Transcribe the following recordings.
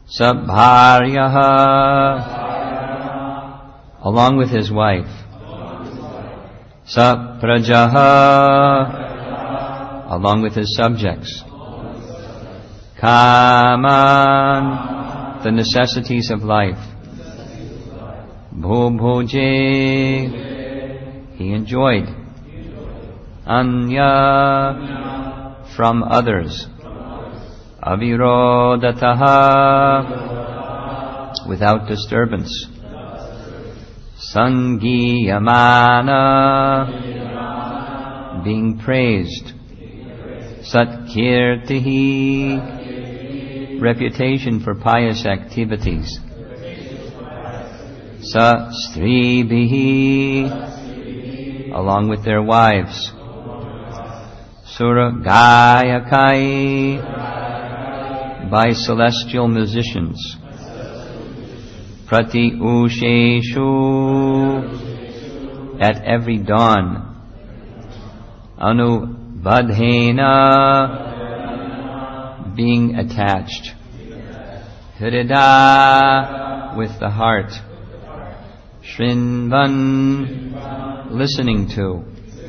Sabharyaha, along with his wife. Saprajaha, along with his subjects. Kaman, the necessities of life. Bhubhuje, he enjoyed. Anya, from others. Avirodataha, without disturbance. Sangiyamana, being praised. Satkirtihi, reputation for pious activities. Sastribihi, along with their wives. Suragayakai, by celestial musicians. Prati usheshu, at every dawn. Anubadhena, being attached. Hrida, with the heart. Shrinvan, listening to.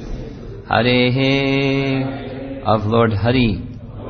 Harehe, of Lord Hari.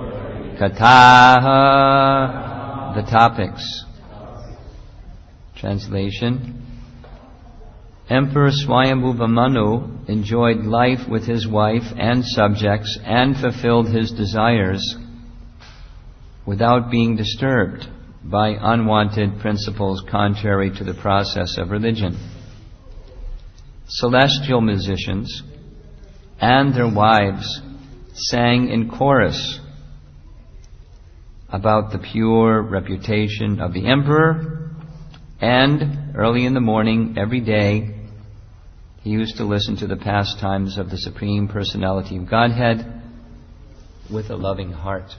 Kataha, the topics. Translation. Emperor Swayambhuva Manu enjoyed life with his wife and subjects and fulfilled his desires without being disturbed by unwanted principles contrary to the process of religion. Celestial musicians and their wives sang in chorus about the pure reputation of the emperor, and early in the morning every day he used to listen to the pastimes of the Supreme Personality of Godhead with a loving heart.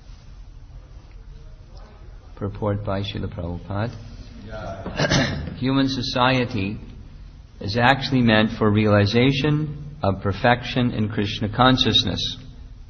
Purport by Srila Prabhupada. Human society is actually meant for realization of perfection in Krishna consciousness.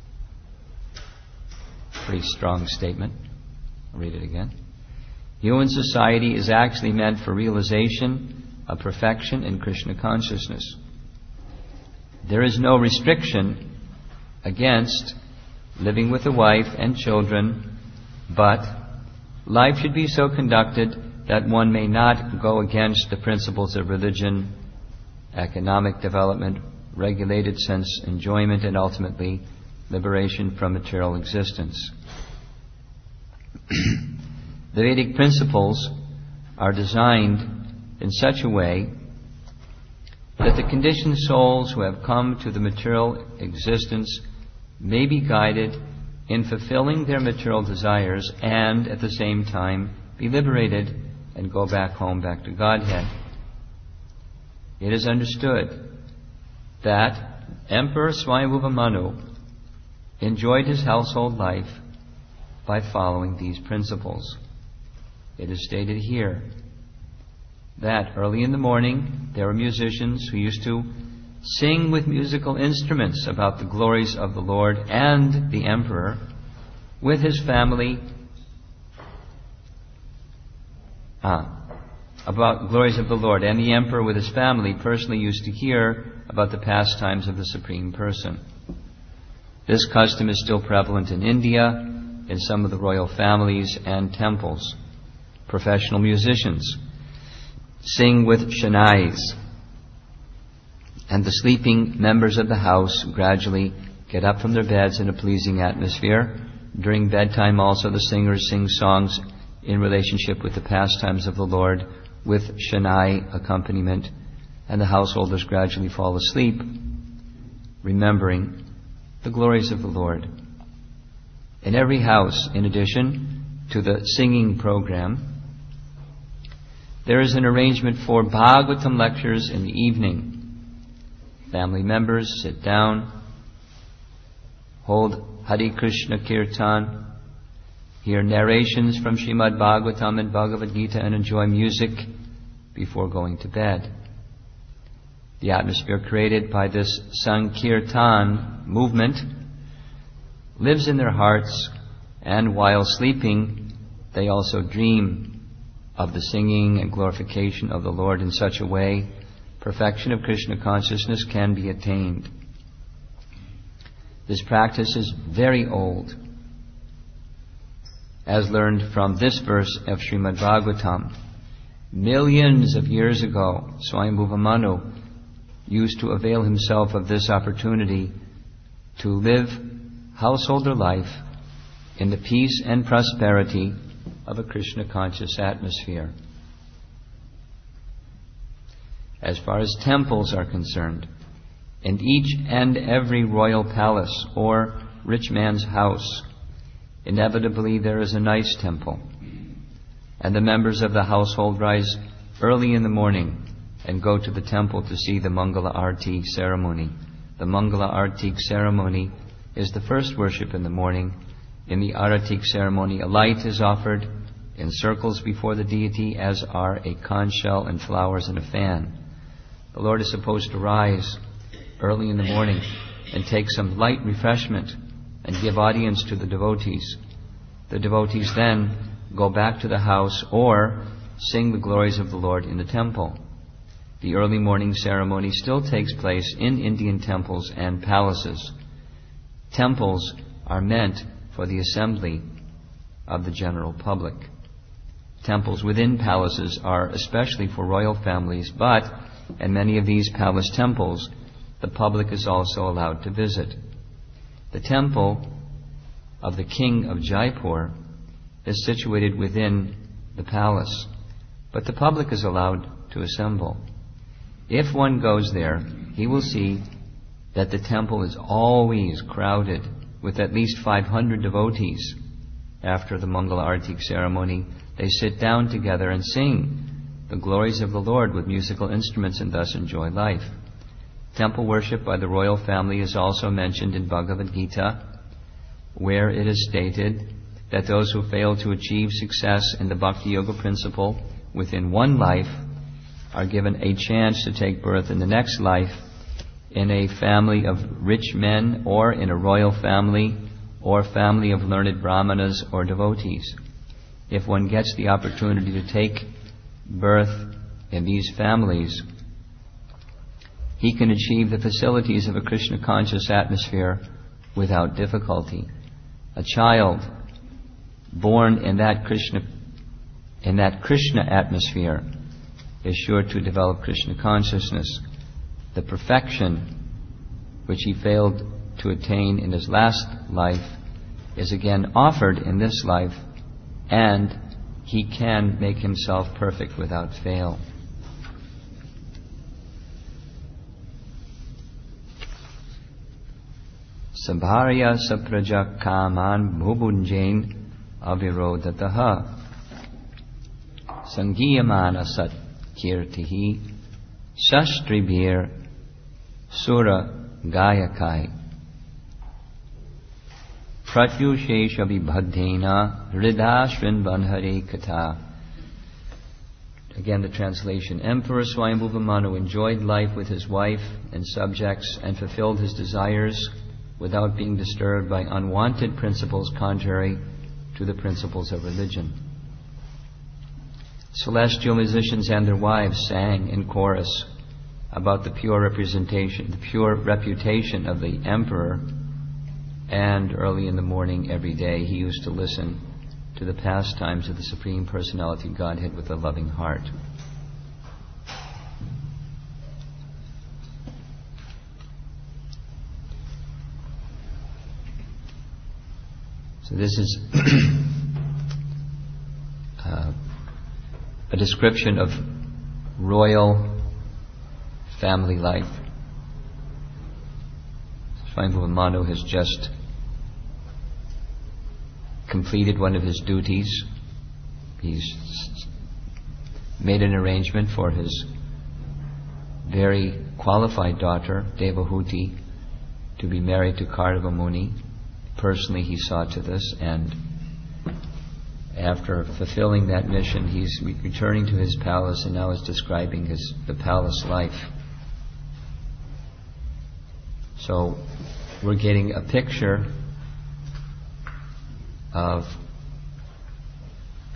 Pretty strong statement. I'll read it again. Human society is actually meant for realization of perfection in Krishna consciousness. There is no restriction against living with a wife and children, but life should be so conducted that one may not go against the principles of religion, economic development, regulated sense enjoyment, and ultimately liberation from material existence. The Vedic principles are designed in such a way that the conditioned souls who have come to the material existence may be guided in fulfilling their material desires and at the same time be liberated and go back home, back to Godhead. It is understood that Emperor Swayambhuva Manu enjoyed his household life by following these principles. It is stated here that early in the morning there were musicians who used to sing with musical instruments about the glories of the Lord and the Emperor with his family, about glories of the Lord, and the Emperor with his family personally used to hear about the pastimes of the Supreme Person. This custom is still prevalent in India, in some of the royal families and temples. Professional musicians sing with shanais, and the sleeping members of the house gradually get up from their beds in a pleasing atmosphere. During bedtime also the singers sing songs in relationship with the pastimes of the Lord with shanai accompaniment, and the householders gradually fall asleep, remembering the glories of the Lord. In every house, in addition to the singing program, there is an arrangement for Bhagavatam lectures in the evening. Family members sit down, hold Hare Krishna Kirtan, hear narrations from Srimad Bhagavatam and Bhagavad Gita, and enjoy music before going to bed. The atmosphere created by this Sankirtan movement lives in their hearts, and while sleeping, they also dream of the singing and glorification of the Lord in such a way, perfection of Krishna consciousness can be attained. This practice is very old, as learned from this verse of Srimad Bhagavatam. Millions of years ago, Swayambhuva Manu used to avail himself of this opportunity to live householder life in the peace and prosperity of a Krishna-conscious atmosphere. As far as temples are concerned, in each and every royal palace or rich man's house, inevitably there is a nice temple. And the members of the household rise early in the morning and go to the temple to see the Mangala Arati ceremony. The Mangala Arati ceremony is the first worship in the morning. In the Arati ceremony, a light is offered in circles before the deity, as are a conch shell and flowers and a fan. The Lord is supposed to rise early in the morning and take some light refreshment and give audience to the devotees. The devotees then go back to the house or sing the glories of the Lord in the temple. The early morning ceremony still takes place in Indian temples and palaces. Temples are meant for the assembly of the general public. Temples within palaces are especially for royal families, but in many of these palace temples, the public is also allowed to visit. The temple of the king of Jaipur is situated within the palace, but the public is allowed to assemble. If one goes there, he will see that the temple is always crowded with at least 500 devotees. After the Mangala Arati ceremony, they sit down together and sing the glories of the Lord with musical instruments and thus enjoy life. Temple worship by the royal family is also mentioned in Bhagavad Gita, where it is stated that those who fail to achieve success in the Bhakti Yoga principle within one life are given a chance to take birth in the next life in a family of rich men or in a royal family or family of learned brahmanas or devotees. If one gets the opportunity to take birth in these families, he can achieve the facilities of a Krishna-conscious atmosphere without difficulty. A child born in that Krishna atmosphere is sure to develop Krishna consciousness. The perfection which he failed to attain in his last life is again offered in this life, and he can make himself perfect without fail. Sabharya sapraja kaman bhubunjain avirodataha sangiyamana sat kirtihi shastribhir sura gayakai pratyushesha vibhaddhena hridashrin banhare katha. Again, the translation. Emperor Swayambhuva Manu enjoyed life with his wife and subjects and fulfilled his desires without being disturbed by unwanted principles contrary to the principles of religion. Celestial musicians and their wives sang in chorus about the pure reputation of the emperor, and early in the morning every day he used to listen to the pastimes of the Supreme Personality of Godhead with a loving heart. So this is a description of royal family life. Swayambhuva Manu has just completed one of his duties. He's made an arrangement for his very qualified daughter, Devahuti, to be married to Kardava Muni. Personally, he saw to this, and after fulfilling that mission, he's returning to his palace and now is describing the palace life. So we're getting a picture of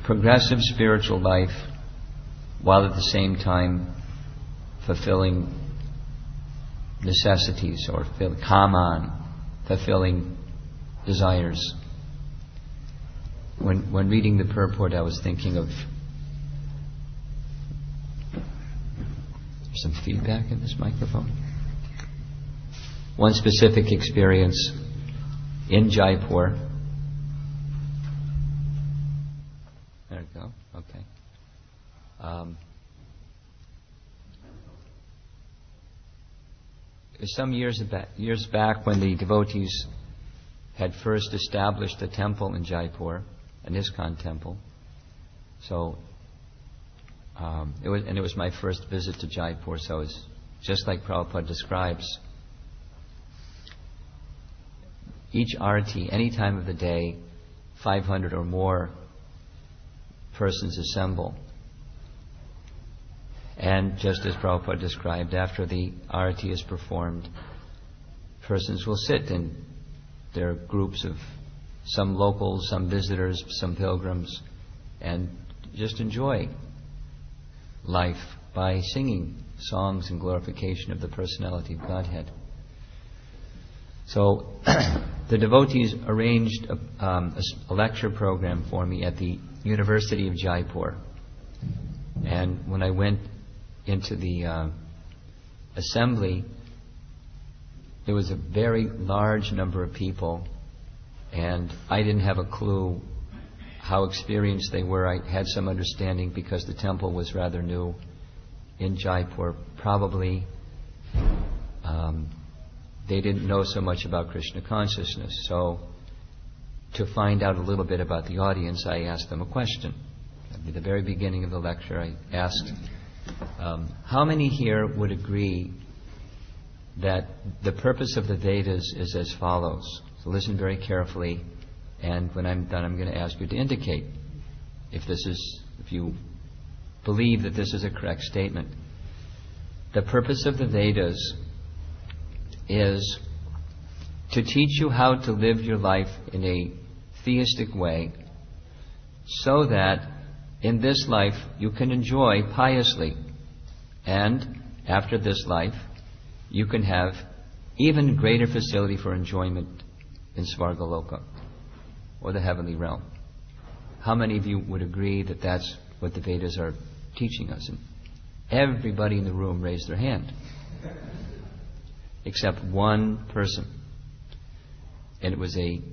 progressive spiritual life while at the same time fulfilling necessities or fulfilling desires. When reading the purport, I was thinking of some feedback in this microphone. One specific experience in Jaipur. There we go. Okay. It was some years back when the devotees had first established a temple in Jaipur, an ISKCON temple. So it was my first visit to Jaipur. So it's just like Prabhupada describes. Each arati, any time of the day, 500 or more persons assemble. And just as Prabhupada described, after the arati is performed, persons will sit in their groups of some locals, some visitors, some pilgrims, and just enjoy life by singing songs in glorification of the personality of Godhead. So the devotees arranged a lecture program for me at the University of Jaipur. And when I went into the assembly, there was a very large number of people, and I didn't have a clue how experienced they were. I had some understanding because the temple was rather new in Jaipur. Probably they didn't know so much about Krishna consciousness. So to find out a little bit about the audience, I asked them a question. At the very beginning of the lecture, I asked, how many here would agree that the purpose of the Vedas is as follows? So listen very carefully, and when I'm done, I'm going to ask you to indicate if you believe that this is a correct statement. The purpose of the Vedas is to teach you how to live your life in a theistic way so that in this life you can enjoy piously, and after this life you can have even greater facility for enjoyment in Svargaloka, or the heavenly realm. How many of you would agree that that's what the Vedas are teaching us? And everybody in the room raised their hand, except one person. And it was it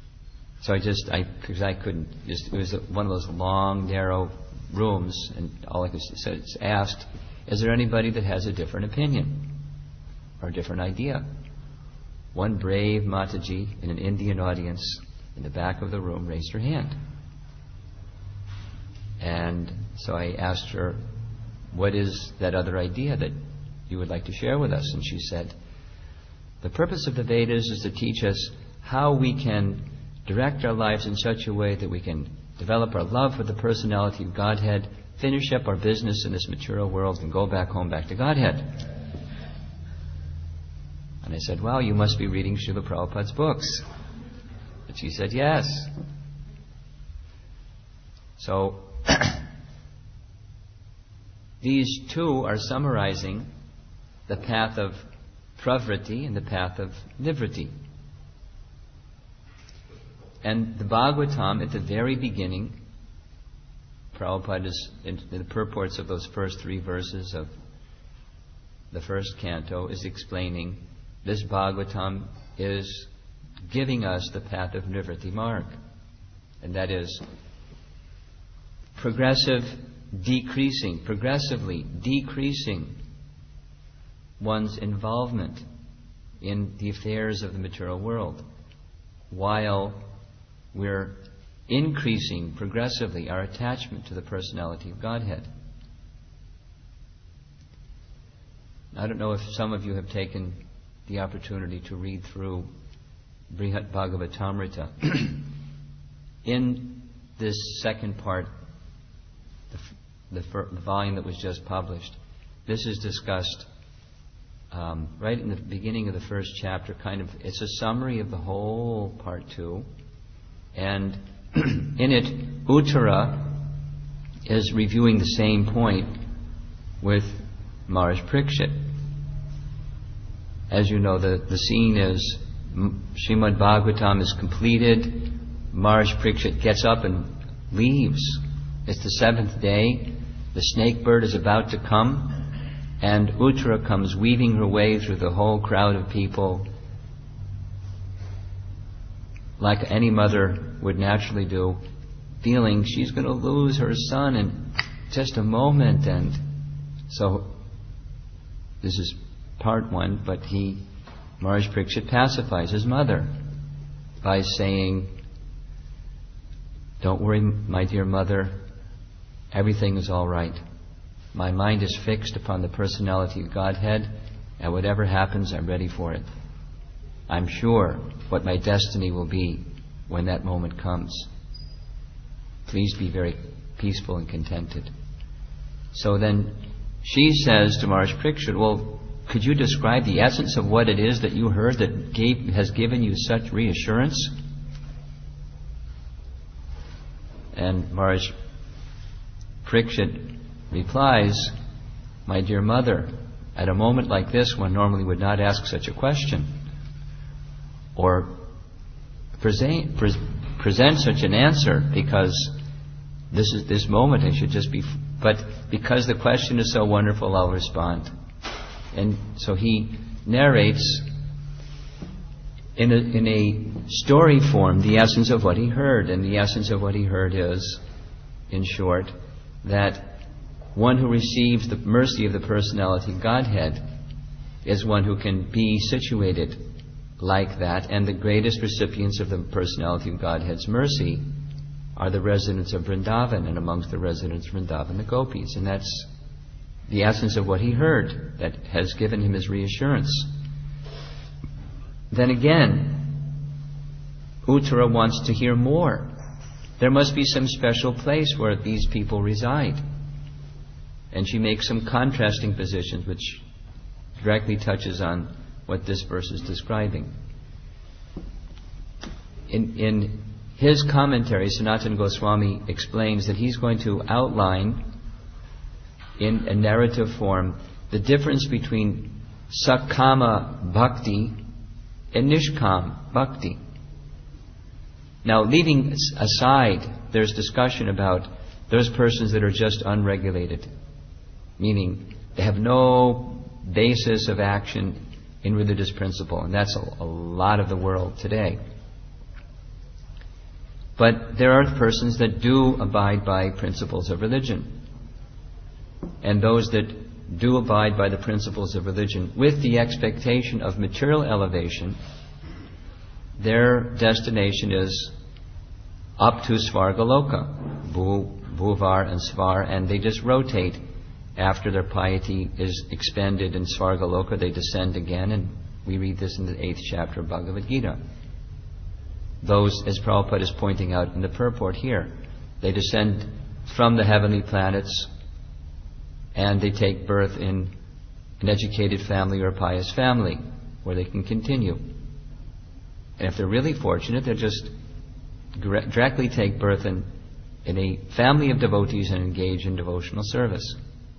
was one of those long, narrow rooms, and all I could say is asked, is there anybody that has a different opinion or a different idea? One brave Mataji in an Indian audience in the back of the room raised her hand. And so I asked her, what is that other idea that you would like to share with us? And she said, the purpose of the Vedas is to teach us how we can direct our lives in such a way that we can develop our love for the personality of Godhead, finish up our business in this material world, and go back home, back to Godhead. And I said, well, you must be reading Srila Prabhupada's books. And she said, yes. So these two are summarizing the path of pravriti and the path of nivriti. And the Bhagavatam, at the very beginning, Prabhupada is in the purports of those first 3 verses of the first canto, is explaining this Bhagavatam is giving us the path of Nivriti Marg. And that is progressively decreasing one's involvement in the affairs of the material world, while we're increasing progressively our attachment to the personality of Godhead. I don't know if some of you have taken the opportunity to read through Brihat Bhagavatamrita. In this second part, the volume that was just published, this is discussed right in the beginning of the first chapter. It's a summary of the whole part 2. And in it, Uttara is reviewing the same point with Maharaj Parikshit. As you know, the scene is Srimad Bhagavatam is completed. Maharaj Parikshit gets up and leaves. It's the seventh day. The snake bird is about to come, and Uttara comes weaving her way through the whole crowd of people, like any mother would naturally do, feeling she's going to lose her son in just a moment. And so this is part one, but Maharaj Parikshit pacifies his mother by saying, "Don't worry, my dear mother, everything is all right. My mind is fixed upon the personality of Godhead, and whatever happens, I'm ready for it. I'm sure what my destiny will be when that moment comes. Please be very peaceful and contented." So then she says to Maharaj Parikshit, "Well, could you describe the essence of what it is that you heard that has given you such reassurance?" And Maharaj Parikshit replies, "My dear mother, at a moment like this, one normally would not ask such a question or present such an answer, because this moment I should just be... But because the question is so wonderful, I'll respond." And so he narrates in a story form the essence of what he heard. And the essence of what he heard is, in short, that one who receives the mercy of the personality of Godhead is one who can be situated like that. And the greatest recipients of the personality of Godhead's mercy are the residents of Vrindavan, and amongst the residents of Vrindavan, the gopis. And that's the essence of what he heard that has given him his reassurance. Then again, Uttara wants to hear more. There must be some special place where these people reside. And she makes some contrasting positions which directly touches on what this verse is describing. In his commentary, Sanatana Goswami explains that he's going to outline in a narrative form the difference between Sakama Bhakti and Nishkam Bhakti. Now, leaving aside, there's discussion about those persons that are just unregulated, meaning they have no basis of action in religious principle, and that's a lot of the world today. But there are persons that do abide by principles of religion. And those that do abide by the principles of religion with the expectation of material elevation, their destination is up to Svargaloka, Bhuvar and Svar, and they just rotate. After their piety is expended in Svargaloka, they descend again, and we read this in the 8th chapter of Bhagavad Gita. Those, as Prabhupada is pointing out in the purport here, they descend from the heavenly planets and they take birth in an educated family or a pious family where they can continue. And if they're really fortunate, they'll just directly take birth in a family of devotees and engage in devotional service.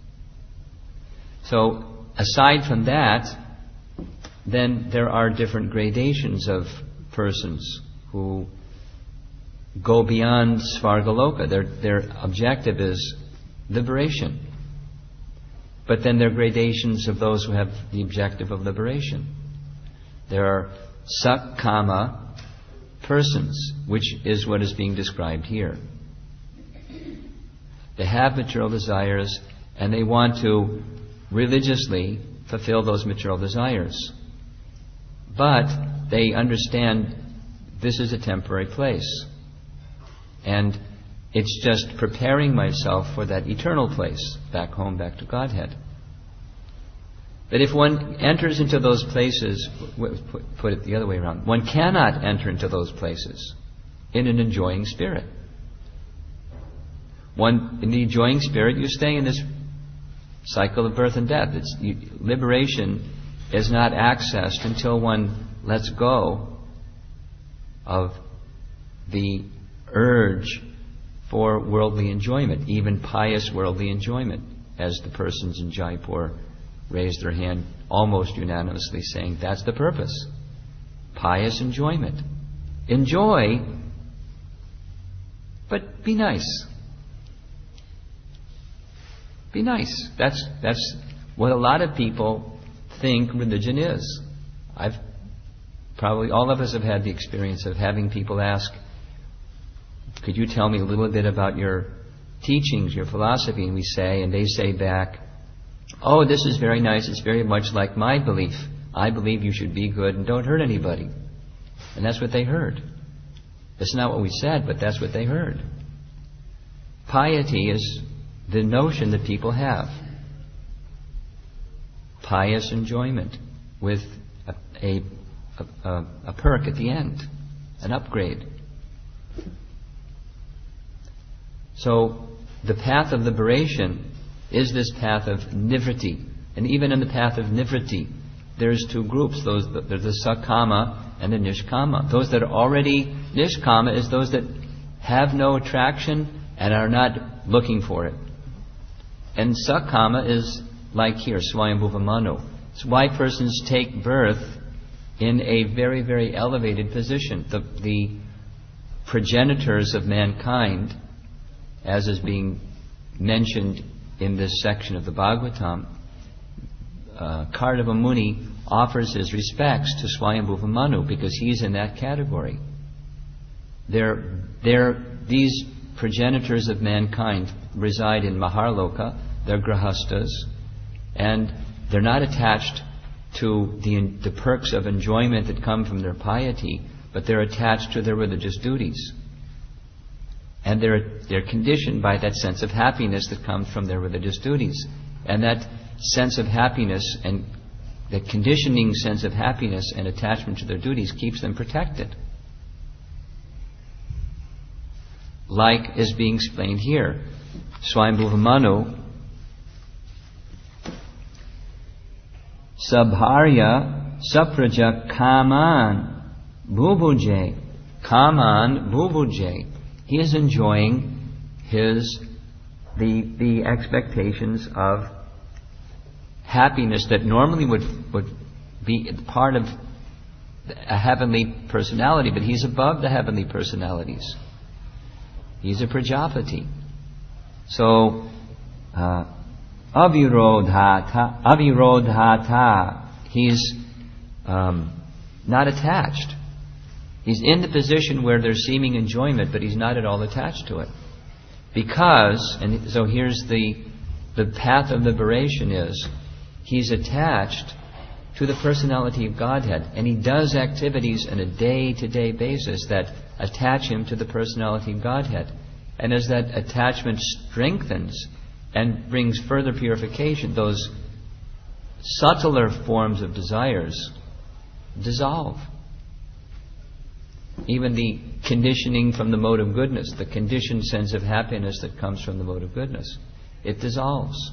So, aside from that, then there are different gradations of persons who go beyond Svargaloka. Their objective is liberation. But then there are gradations of those who have the objective of liberation. There are Sakkama persons, which is what is being described here. They have material desires and they want to religiously fulfill those material desires. But they understand this is a temporary place. And it's just preparing myself for that eternal place, back home, back to Godhead. But if one enters into those places, put it the other way around, one cannot enter into those places in an enjoying spirit. In the enjoying spirit, you stay in this cycle of birth and death. Liberation is not accessed until one lets go of the urge for worldly enjoyment, even pious worldly enjoyment, as the persons in Jaipur raised their hand almost unanimously saying that's the purpose. Pious enjoyment. Enjoy, but be nice. Be nice. That's what a lot of people think religion is. Probably all of us have had the experience of having people ask, could you tell me a little bit about your teachings, your philosophy? And they say back, oh, this is very nice. It's very much like my belief. I believe you should be good and don't hurt anybody. And that's what they heard. That's not what we said, but that's what they heard. Piety is the notion that people have. Pious enjoyment with a perk at the end, an upgrade. So the path of liberation is this path of nivritti. And even in the path of nivritti, there's two groups. There's the sakama and the nishkama. Those that are already nishkama is those that have no attraction and are not looking for it. And sakama is like here, Swayambhuva Manu. It's why persons take birth in a very, very elevated position. The progenitors of mankind, as is being mentioned in this section of the Bhagavatam, Kardava Muni offers his respects to Swayambhuva Manu because he's in that category. These progenitors of mankind reside in Maharloka, they're grahastas, and they're not attached to the perks of enjoyment that come from their piety, but they're attached to their religious duties. And they're conditioned by that sense of happiness that comes from their religious duties. And that sense of happiness and the conditioning sense of happiness and attachment to their duties keeps them protected. Like is being explained here. Swayambhuva Manu, Sabharya Sapraja Kaman Bhubuje. Kaman Bhubuje. He is enjoying the expectations of happiness that normally would be part of a heavenly personality, but he's above the heavenly personalities. He's a Prajapati. So, Avirodhata, he's not attached. He's in the position where there's seeming enjoyment, but he's not at all attached to it. Because, and so here's the path of liberation is, he's attached to the personality of Godhead, and he does activities on a day-to-day basis that attach him to the personality of Godhead. And as that attachment strengthens and brings further purification, those subtler forms of desires dissolve. Even the conditioning from the mode of goodness, the conditioned sense of happiness that comes from the mode of goodness, it dissolves.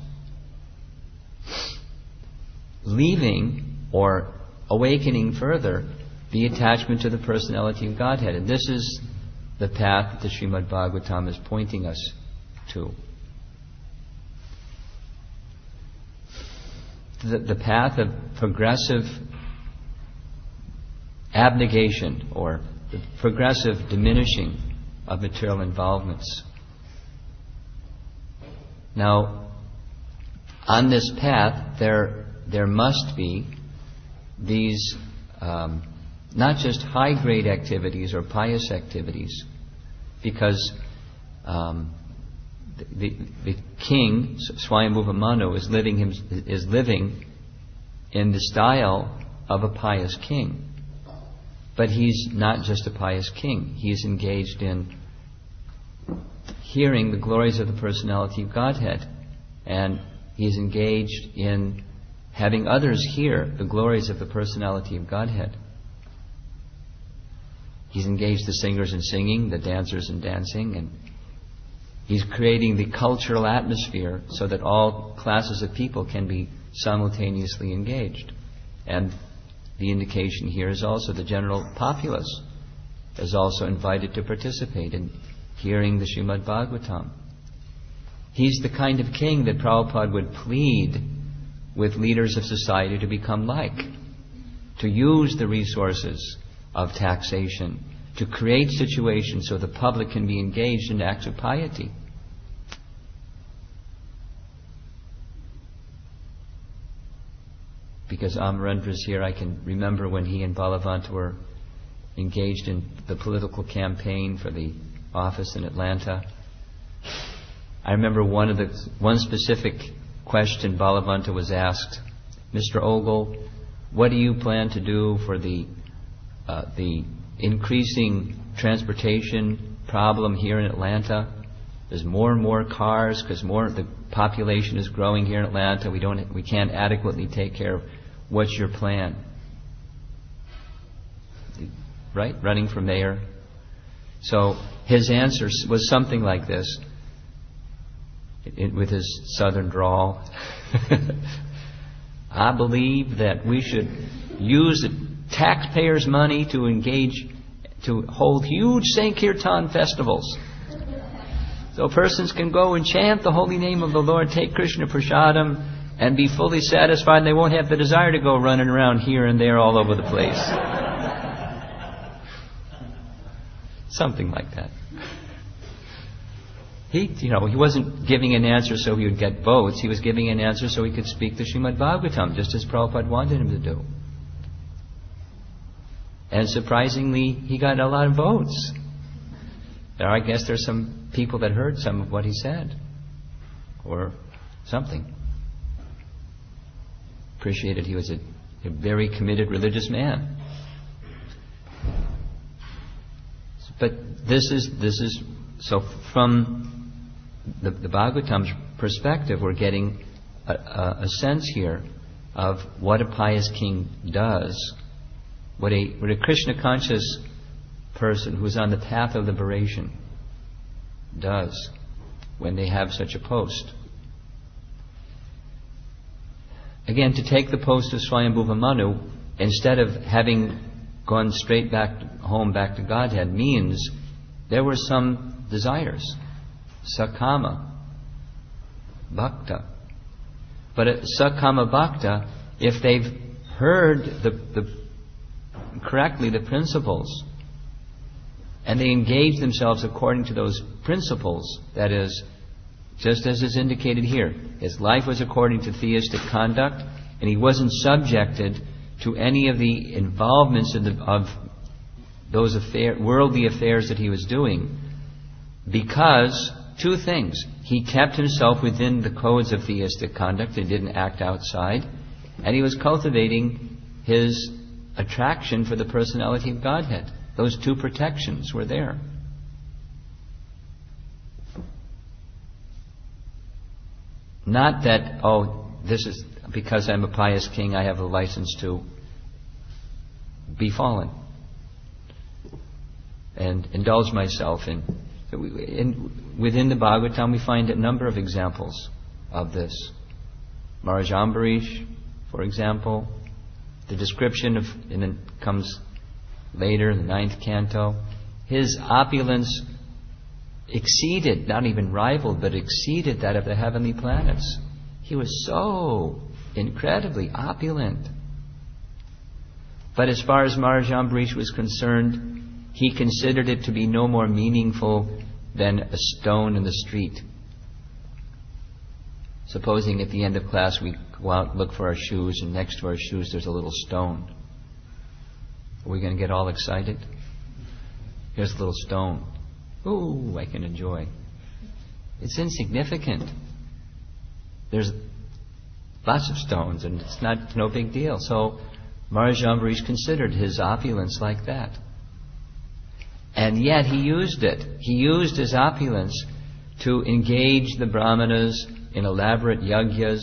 Leaving or awakening further the attachment to the personality of Godhead. And this is the path that the Srimad Bhagavatam is pointing us to. The path of progressive abnegation or the progressive diminishing of material involvements. Now, on this path, there must be these not just high-grade activities or pious activities, because the king, Swayambhuva Manu, is living in the style of a pious king. But he's not just a pious king. He's engaged in hearing the glories of the personality of Godhead. And he's engaged in having others hear the glories of the personality of Godhead. He's engaged the singers in singing, the dancers in dancing, and he's creating the cultural atmosphere so that all classes of people can be simultaneously engaged. And the indication here is also the general populace is also invited to participate in hearing the Srimad Bhagavatam. He's the kind of king that Prabhupada would plead with leaders of society to become like, to use the resources of taxation, to create situations so the public can be engaged in acts of piety. Because Amarendra's here, I can remember when he and Balavanta were engaged in the political campaign for the office in Atlanta. I remember one specific question Balavanta was asked, Mr. Ogle, what do you plan to do for the increasing transportation problem here in Atlanta? There's more and more cars because the population is growing here in Atlanta. We can't adequately take care of. What's your plan? Right? Running for mayor. So his answer was something like this, with his southern drawl. I believe that we should use the taxpayers' money to hold huge Sankirtan festivals. So persons can go and chant the holy name of the Lord, take Krishna Prasadam, and be fully satisfied, and they won't have the desire to go running around here and there all over the place. Something like that. He wasn't giving an answer so he would get votes. He was giving an answer so he could speak the Srimad Bhagavatam, just as Prabhupada wanted him to do. And surprisingly, he got a lot of votes. I guess there's some people that heard some of what he said, or something. Appreciated he was a very committed religious man. But this is so from the Bhagavatam's perspective, we're getting a sense here of what a pious king does, what a Krishna conscious person who's on the path of liberation does when they have such a post. Again, to take the post of Swayambhuva Manu, instead of having gone straight back to Godhead, means there were some desires, sakama, bhakta. But a sakama bhakta, if they've heard correctly the principles, and they engage themselves according to those principles, that is, just as is indicated here, his life was according to theistic conduct, and he wasn't subjected to any of the involvements of those worldly affairs that he was doing, because two things: he kept himself within the codes of theistic conduct and didn't act outside, and he was cultivating his attraction for the personality of Godhead. Those two protections were there. Not that, this is because I'm a pious king, I have a license to be fallen and indulge myself in. Within the Bhagavatam, we find a number of examples of this. Maharaj Ambarish, for example, the description comes later in the 9th canto. His opulence exceeded, not even rivaled, but exceeded that of the heavenly planets. He was so incredibly opulent. But as far as Maharaj Ambarish was concerned, he considered it to be no more meaningful than a stone in the street. Supposing at the end of class we go out and look for our shoes, and next to our shoes there's a little stone. Are we going to get all excited? Here's a little stone. Ooh, I can enjoy. It's insignificant. There's lots of stones, and it's no big deal. So Maharaj Ambarish considered his opulence like that. And yet he used it. He used his opulence to engage the brahmanas in elaborate yagyas.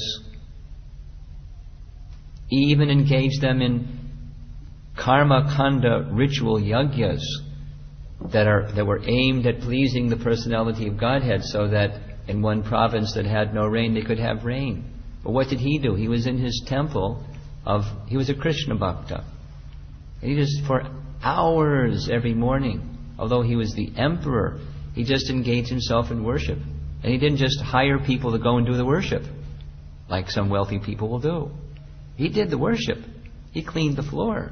He even engaged them in karma kanda ritual yagyas that were aimed at pleasing the personality of Godhead, so that in one province that had no rain, they could have rain. But what did he do? He was in his temple he was a Krishna Bhakta. He just for hours every morning, although he was the emperor, He just engaged himself in worship. And he didn't just hire people to go and do the worship, like some wealthy people will do. He did the worship. He cleaned the floor.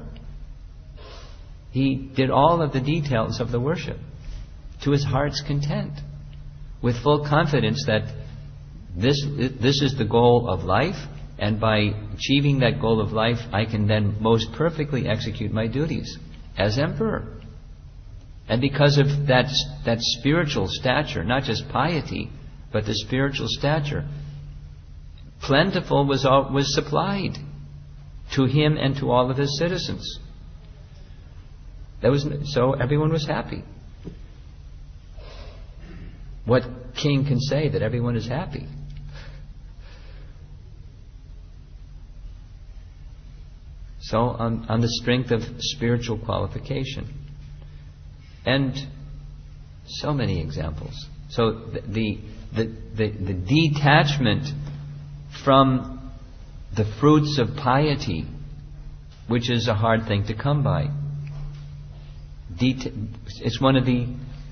He did all of the details of the worship to his heart's content, with full confidence that this is the goal of life, and by achieving that goal of life, I can then most perfectly execute my duties as emperor. And because of that spiritual stature, not just piety, but the spiritual stature, plentiful was supplied to him and to all of his citizens. So everyone was happy. What king can say that everyone is happy? So on the strength of spiritual qualification. And so many examples. So the detachment from the fruits of piety, which is a hard thing to come by. It's one of the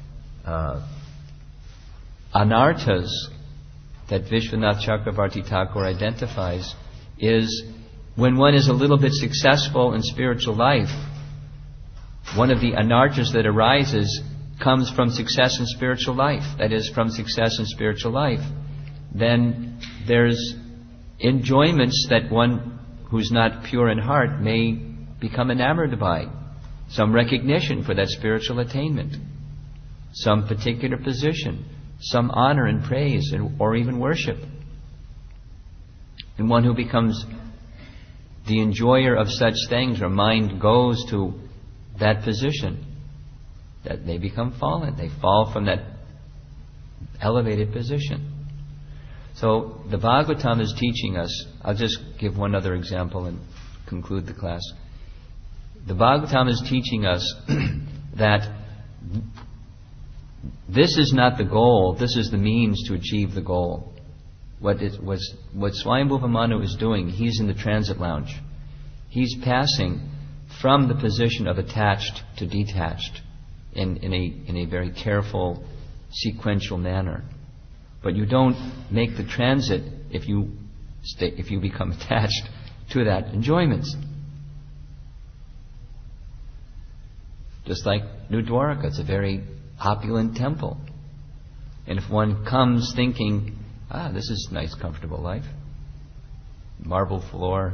anarthas that Vishwanath Chakravarti Thakur identifies, is when one is a little bit successful in spiritual life, one of the anarthas that arises comes from success in spiritual life. That is, from success in spiritual life. Then there's enjoyments that one who's not pure in heart may become enamored by. Some recognition for that spiritual attainment. Some particular position. Some honor and praise, or even worship. And one who becomes the enjoyer of such things, or mind goes to that position, that they become fallen. They fall from that elevated position. So the Bhagavatam is teaching us, I'll just give one other example and conclude the class. The Bhagavatam is teaching us that this is not the goal, this is the means to achieve the goal. What Swayambhuva Manu is doing, he's in the transit lounge. He's passing from the position of attached to detached in a very careful, sequential manner. But you don't make the transit if you become attached to that enjoyment. Just like New Dwarka, it's a very opulent temple. And if one comes thinking, this is a nice, comfortable life, marble floor,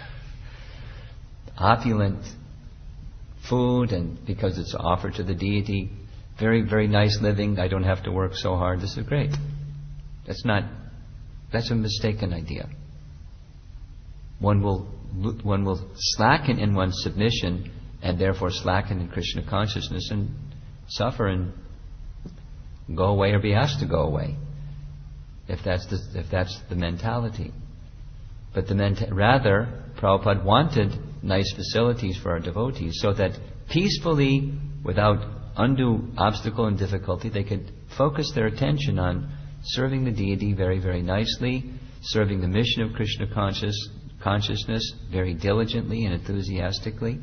opulent food, and because it's offered to the deity, very, very nice living, I don't have to work so hard, this is great. That's a mistaken idea. One will slacken in one's submission, and therefore slacken in Krishna consciousness, and suffer and go away or be asked to go away, if that's the mentality. But rather, Prabhupada wanted nice facilities for our devotees, so that peacefully, without undue obstacle and difficulty, they could focus their attention on serving the deity very, very nicely, serving the mission of Krishna consciousness very diligently and enthusiastically.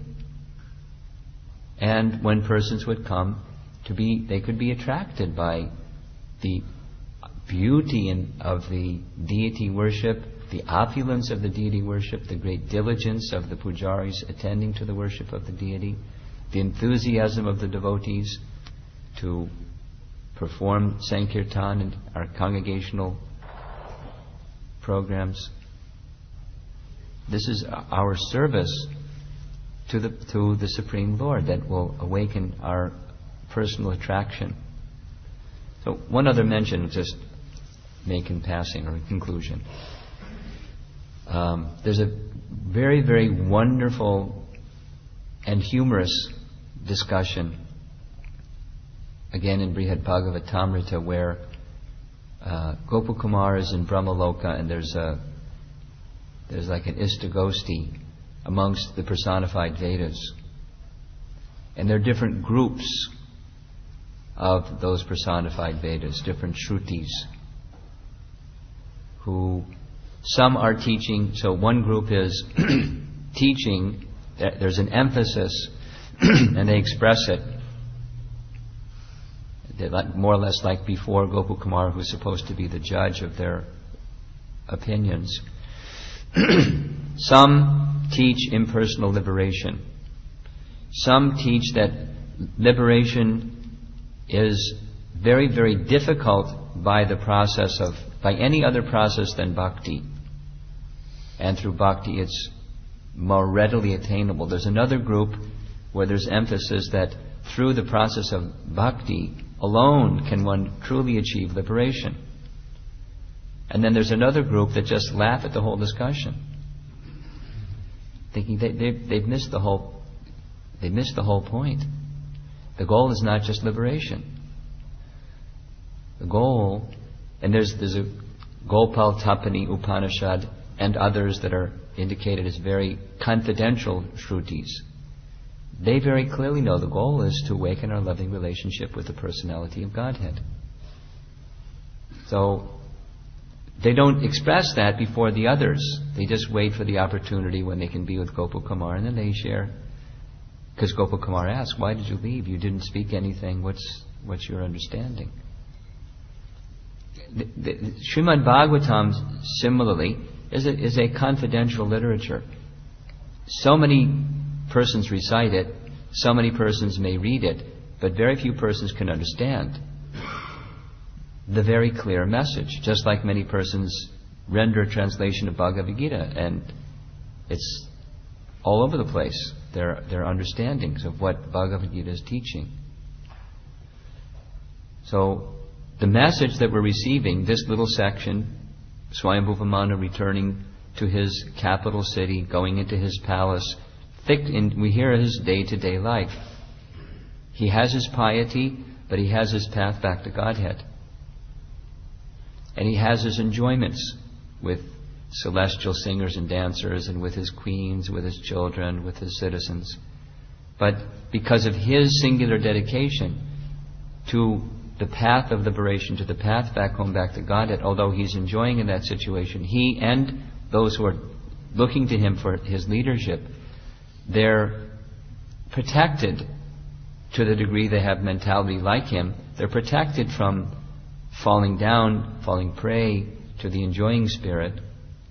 And when persons would come, they could be attracted by the beauty of the deity worship, the opulence of the deity worship, the great diligence of the pujaris attending to the worship of the deity, the enthusiasm of the devotees to perform Sankirtan and our congregational programs. This is our service to the Supreme Lord that will awaken our personal attraction. So one other mention, just make in passing or in conclusion. There's a very, very wonderful and humorous discussion, again in Brihad Bhagavatamrita, where Gopakumar is in Brahmaloka, and there's like an Istagosti amongst the personified Vedas. And there are different groups of those personified Vedas, different Shrutis, who some are teaching. So one group is teaching, there's an emphasis, and they express it. more or less like before, Gopakumar, who's supposed to be the judge of their opinions. Some teach impersonal liberation. Some teach that liberation is very, very difficult by any other process than bhakti. And through bhakti it's more readily attainable. There's another group where there's emphasis that through the process of bhakti alone can one truly achieve liberation. And then there's another group that just laugh at the whole discussion, thinking they've missed the whole point. The goal is not just liberation. The goal, and there's a Gopal Tapani Upanishad and others that are indicated as very confidential shrutis. They very clearly know the goal is to awaken our loving relationship with the personality of Godhead. So they don't express that before the others. They just wait for the opportunity when they can be with Gopakumar, and then they share. Because Gopakumar asks, "Why did you leave? You didn't speak anything. What's your understanding?" The Srimad Bhagavatam, similarly, is a confidential literature. So many persons recite it, so many persons may read it, but very few persons can understand the very clear message. Just like many persons render a translation of Bhagavad Gita, and it's all over the place, their understandings of what Bhagavad Gita is teaching. So the message that we're receiving, this little section, Swayambhuva Manu returning to his capital city, going into his palace, we hear his day-to-day life. He has his piety, but he has his path back to Godhead. And he has his enjoyments with celestial singers and dancers, and with his queens, with his children, with his citizens. But because of his singular dedication to the path of liberation, to the path back home, back to Godhead, although he's enjoying in that situation, he and those who are looking to him for his leadership, they're protected to the degree they have mentality like him. They're protected from falling down, falling prey to the enjoying spirit,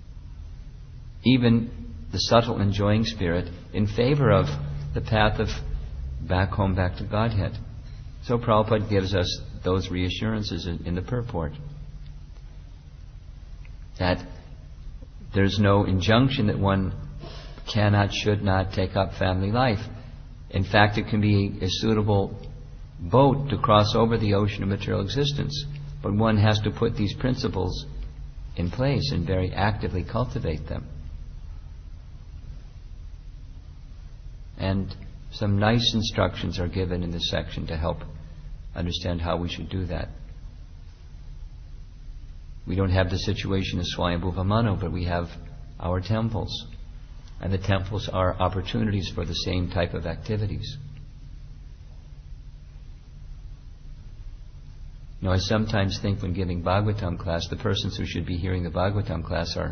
even the subtle enjoying spirit, in favor of the path of back home, back to Godhead. So Prabhupada gives us those reassurances in the purport, that there's no injunction that one cannot, should not take up family life. In fact, it can be a suitable boat to cross over the ocean of material existence, but one has to put these principles in place and very actively cultivate them. And some nice instructions are given in this section to help understand how we should do that. We don't have the situation of Swayambhuva Manu, but we have our temples. And the temples are opportunities for the same type of activities. You know, I sometimes think when giving Bhagavatam class, the persons who should be hearing the Bhagavatam class are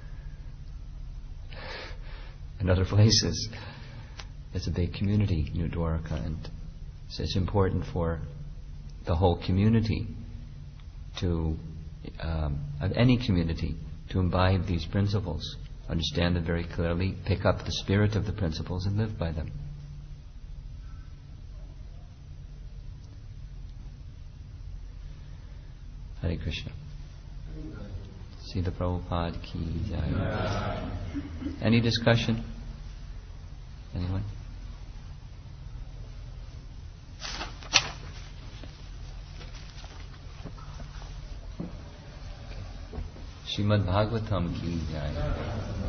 in other places. It's a big community, New Dwarka, and so it's important for the whole community to, of any community, to imbibe these principles, understand them very clearly, pick up the spirit of the principles and live by them. Hare Krishna. Srila Prabhupada ki jai. Any discussion? Anyone? Srimad Bhagavatam ki jai.